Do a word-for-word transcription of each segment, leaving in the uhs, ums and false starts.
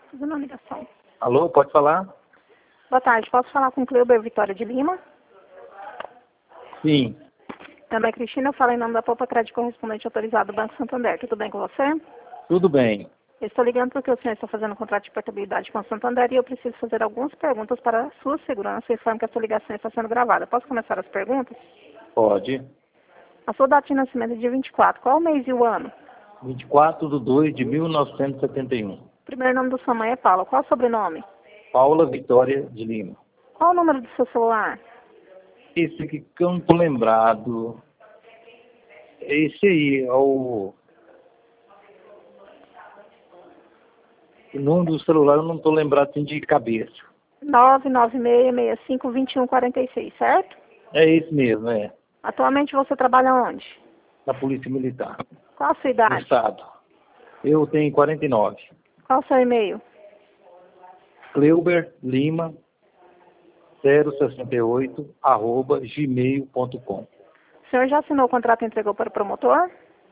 Tudo na ligação. Alô, pode falar? Boa tarde, posso falar com Cleuber Vitória de Lima? Sim. Meu nome é Cristina, eu falo em nome da Poupa Crédito Correspondente Autorizado do Banco Santander. Tudo bem com você? Tudo bem. Eu estou ligando porque o senhor está fazendo um contrato de portabilidade com o Santander e eu preciso fazer algumas perguntas para a sua segurança e informo que a sua ligação está sendo gravada. Posso começar as perguntas? Pode. A sua data de nascimento é dia vinte e quatro. Qual o mês e o ano? vinte e quatro de dois de mil novecentos e setenta e um. O primeiro nome da sua mãe é Paula. Qual o sobrenome? Paula Vitória de Lima. Qual o número do seu celular? Esse aqui que eu não estou lembrado. É esse aí, é o... O nome do celular eu não estou lembrado assim de cabeça. nove nove seis seis cinco dois um quatro seis, certo? É esse mesmo, é. Atualmente você trabalha onde? Na Polícia Militar. Qual a sua Do idade? Estado. Eu tenho quarenta e nove. Qual o seu e-mail? Cleuber Lima zero sessenta e oito arroba gmail ponto com. O senhor já assinou o contrato e entregou para o promotor?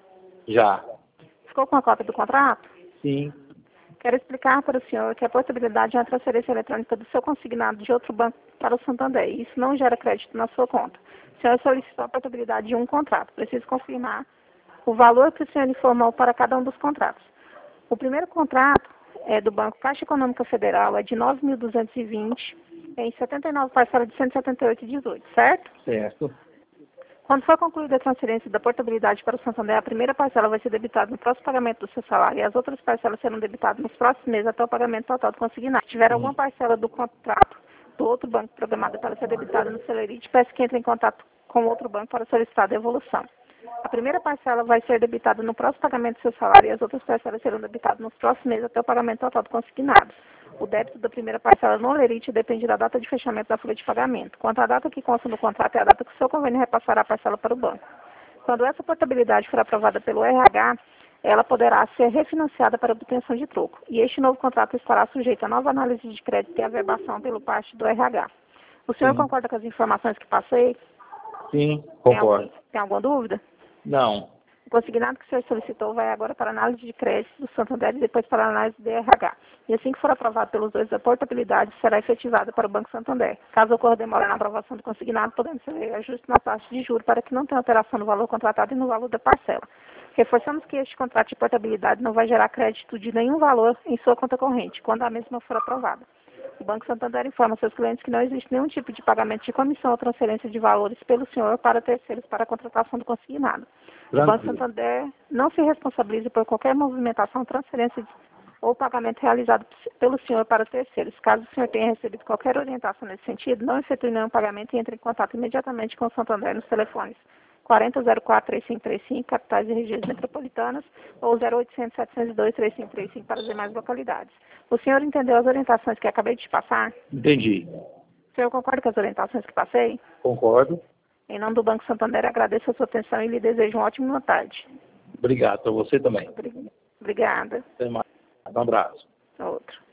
Já. Ficou com a cópia do contrato? Sim. Quero explicar para o senhor que a portabilidade é uma transferência eletrônica do seu consignado de outro banco para o Santander. E isso não gera crédito na sua conta. O senhor solicitou a portabilidade de um contrato. Preciso confirmar o valor que o senhor informou para cada um dos contratos. O primeiro contrato é do Banco Caixa Econômica Federal, é de nove mil duzentos e vinte, é em setenta e nove parcelas de cento e setenta e oito vírgula dezoito, certo? Certo. Quando for concluída a transferência da portabilidade para o Santander, a primeira parcela vai ser debitada no próximo pagamento do seu salário e as outras parcelas serão debitadas nos próximos meses até o pagamento total do consignado. Se tiver Hum. alguma parcela do contrato do outro banco programada para ser debitada no Celerite, peço que entre em contato com outro banco para solicitar a devolução. A primeira parcela vai ser debitada no próximo pagamento do seu salário e as outras parcelas serão debitadas nos próximos meses até o pagamento total do consignado. O débito da primeira parcela no Lerite depende da data de fechamento da folha de pagamento. Quanto à data que consta no contrato, é a data que o seu convênio repassará a parcela para o banco. Quando essa portabilidade for aprovada pelo R H, ela poderá ser refinanciada para obtenção de troco. E este novo contrato estará sujeito a nova análise de crédito e averbação pelo parte do R H. O senhor Sim. concorda com as informações que passei? Sim, Tem, algum, concordo. tem alguma dúvida? Não. O consignado que o senhor solicitou vai agora para a análise de crédito do Santander e depois para a análise do R H. E assim que for aprovado pelos dois, a portabilidade será efetivada para o Banco Santander. Caso ocorra demora na aprovação do consignado, podemos fazer ajuste na taxa de juros para que não tenha alteração no valor contratado e no valor da parcela. Reforçamos que este contrato de portabilidade não vai gerar crédito de nenhum valor em sua conta corrente, quando a mesma for aprovada. O Banco Santander informa seus clientes que não existe nenhum tipo de pagamento de comissão ou transferência de valores pelo senhor para terceiros para a contratação do consignado. O Banco Tranquilo. Santander não se responsabiliza por qualquer movimentação, transferência ou pagamento realizado pelo senhor para terceiros. Caso o senhor tenha recebido qualquer orientação nesse sentido, não efetue nenhum pagamento e entre em contato imediatamente com o Santander nos telefones quarenta zero quatro três cinco três cinco, capitais e regiões metropolitanas, ou zero oitocentos setecentos e dois três cinco três cinco para as demais localidades. O senhor entendeu as orientações que acabei de te passar? Entendi. O senhor concorda com as orientações que passei? Concordo. Em nome do Banco Santander, agradeço a sua atenção e lhe desejo uma ótima tarde. Obrigado. Para você também. Obrigada. Até mais. Um abraço. Outro.